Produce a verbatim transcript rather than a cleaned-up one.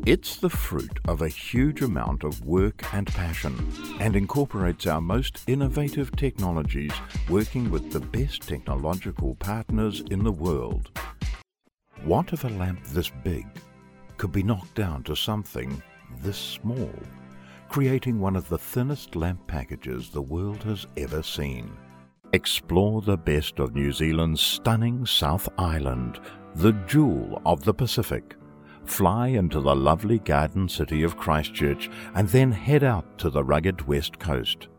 It's the fruit of a huge amount of work and passion, and incorporates our most innovative technologies, working with the best technological partners in the world. What if a lamp this big could be knocked down to something this small, creating one of the thinnest lamp packages the world has ever seen? Explore the best of New Zealand's stunning South Island, the jewel of the Pacific. Fly into the lovely garden city of Christchurch and then head out to the rugged west coast.